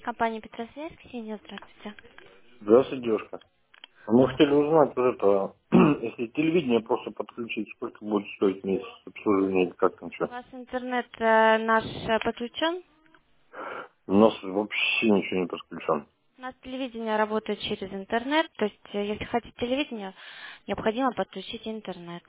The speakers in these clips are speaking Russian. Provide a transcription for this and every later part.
Компания Петросвязь, Ксения, здравствуйте. Здравствуйте, девушка. Мы хотели узнать, вот это, если телевидение просто подключить, сколько будет стоить месяц обслуживания или как там У что? вас интернет наш подключен? У нас вообще ничего не подключен. У нас телевидение работает через интернет, то есть если хотите телевидение, необходимо подключить интернет.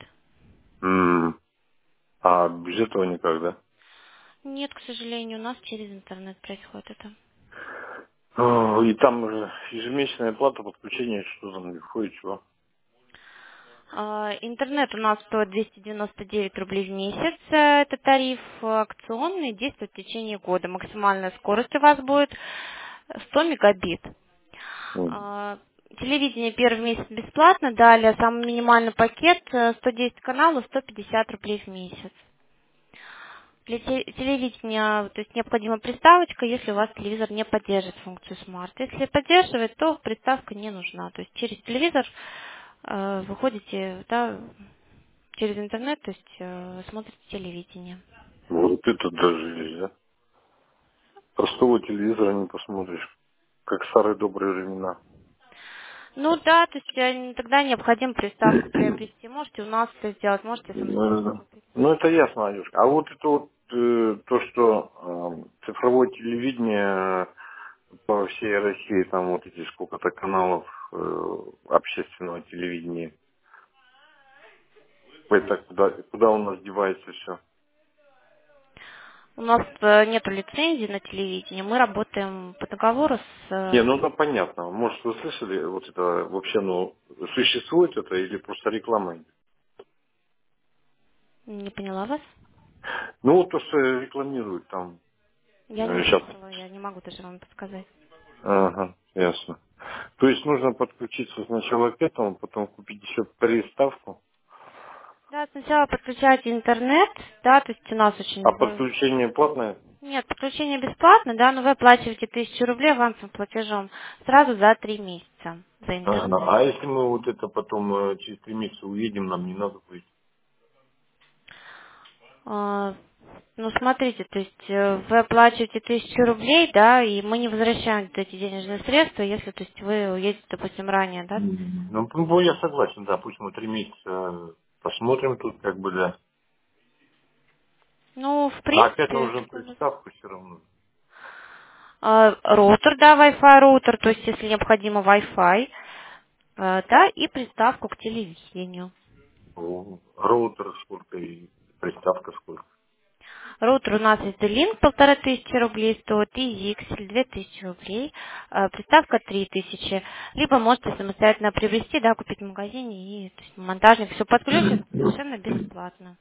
А без этого никак, да? Нет, к сожалению, у нас через интернет происходит это. И там уже ежемесячная плата подключения, что там не входит, чего? Интернет у нас стоит 299 рублей в месяц. Это тариф акционный, действует в течение года. Максимальная скорость у вас будет 100 мегабит. М. А, Телевидение первый месяц бесплатно, далее самый минимальный пакет 110 каналов, 150 рублей в месяц. Для телевидения, то есть необходима приставочка, если у вас телевизор не поддерживает функцию смарт. Если поддерживает, то приставка не нужна. То есть через телевизор вы ходите, да, через интернет, то есть смотрите телевидение. Вот это даже есть, да? Простого телевизора не посмотришь, как в старые добрые времена. Ну да, то есть тогда необходимо приставку приобрести. Можете у нас это сделать, можете самостоятельно Ну, купить. ну, это ясно, Алешка. А вот это вот то, что цифровое телевидение по всей России, там вот эти сколько-то каналов общественного телевидения. Это куда у нас девается все? У нас нет лицензии на телевидение, мы работаем по договору с... Не, ну это понятно. Может, вы слышали, вот это вообще, ну, существует это или просто реклама идет? Не поняла вас? Ну, вот то, что рекламируют там Я не сейчас. слышала, я не могу даже вам подсказать. Ага, ясно. То есть нужно подключиться сначала к этому, потом купить еще приставку. Да, сначала подключайте интернет, да, то есть у нас А очень... подключение платное? Нет, подключение бесплатно, да, но вы оплачиваете 1000 рублей авансовым платежом сразу за 3 месяца за Ага. интернет. А если мы вот это потом через 3 месяца уедем, нам не надо будет? А, Ну, смотрите, то есть вы оплачиваете 1000 рублей, да, и мы не возвращаем вот эти денежные средства, если, то есть, вы уедете, допустим, ранее, да. Ну, я согласен, да, пусть мы 3 месяца посмотрим тут, как бы, да. Ну, в А опять принципе, нужно как бы, приставку все равно. роутер, да, Wi-Fi роутер, то есть, если необходимо Wi-Fi, да, и приставку к телевидению. Роутер сколько и приставка сколько. Роутер у нас есть D-Link 1500 рублей стоит, и Zixel 2000 рублей, приставка 3000, либо можете самостоятельно приобрести, да, купить в магазине, и то есть, монтажник все подключит совершенно бесплатно.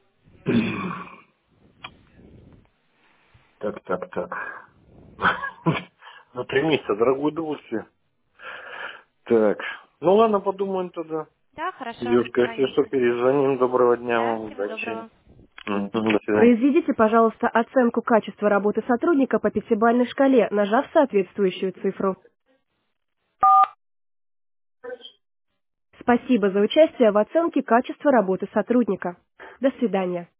Так. На 3 месяца, дорогое удовольствие. Так. Ну ладно, подумаем тогда. Да, хорошо, Девушка, если что, звоните. перезвоним. Доброго дня Да, вам, всего удачи. доброго. До свидания. Произведите, пожалуйста, оценку качества работы сотрудника по пятибалльной шкале, нажав соответствующую цифру. Спасибо за участие в оценке качества работы сотрудника. До свидания.